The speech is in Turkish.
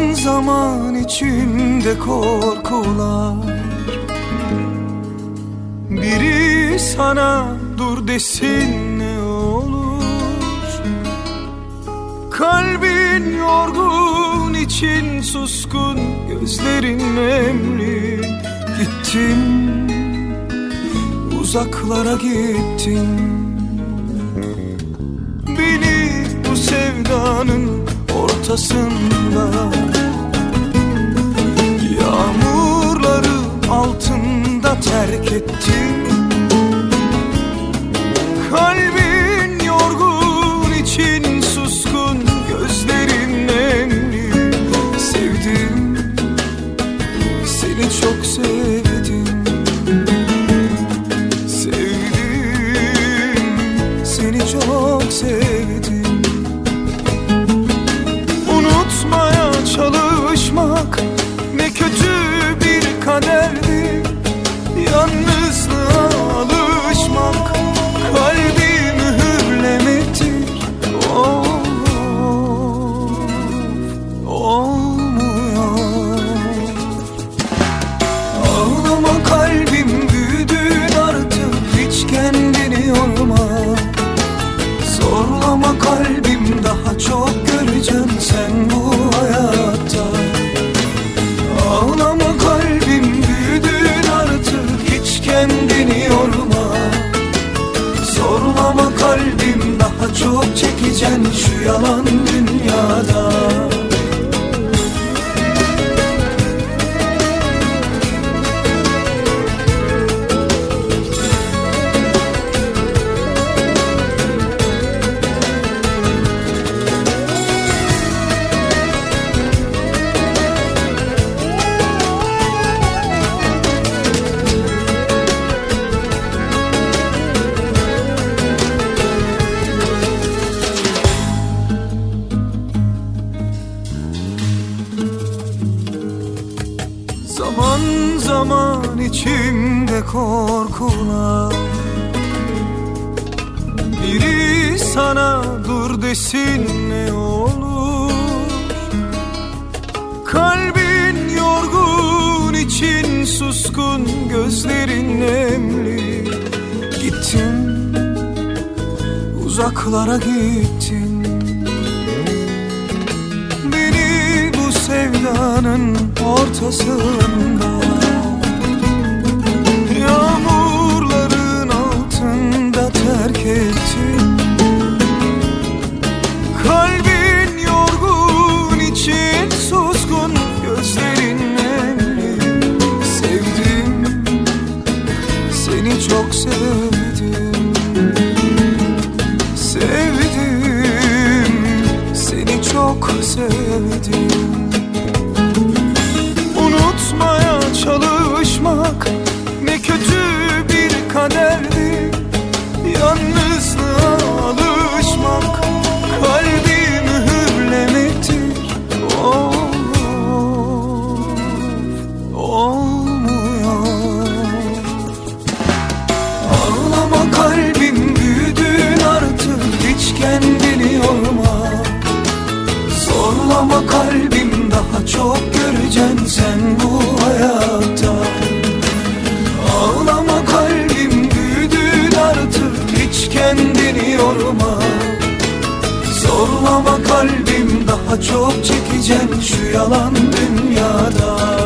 zaman içimde korkular. Biri sana dur desin ne olur. Kalbin yorgun, için suskun, gözlerin nemli. Gittin, uzaklara gittin. Beni bu sevdanın ortasında, yağmurların altında terk ettin. Kalbin yorgun, için suskun, gözlerin nemli. Sevdim, seni çok sevdim. Sevdim, seni çok sevdim. Unutmaya çalışmak ne kötü bir kaderdi. Yalnızlığa alışmak kalbi mühürlemektir. Olmuyor. Ağlama kalbim, büyüdün artık, hiç kendini yorma. Zorlama kalbim, daha çok göreceksin sen bu hayatta. Ağlama kalbim, büyüdün artık, hiç kendini yorma. Zorlama kalbim, daha çok çekeceksin şu yalan dünyada. Zaman zaman içimde korkular. Biri sana dur desin ne olur. Kalbin yorgun, için suskun, gözlerin nemli. Gittin, uzaklara gittin. Beni bu sevdanın ortasında, yağmurların altında terk ettin. Kalbin yorgun, için suskun, gözlerin nemli. Sevdim, seni çok sevdim. Sevdim, seni çok sevdim. Unutmaya çalışmak ne kötü bir kaderdi. Yalnızlığa alışmak kalbi mühürlemektir. Olmuyor. Ağlama kalbim, büyüdün artık, hiç kendini yorma. Zorlama kalbim, daha çok göreceksin sen bu hayatta. Ağlama kalbim, büyüdün artık, hiç kendini yorma. Zorlama kalbim, daha çok çekeceksin şu yalan dünyada.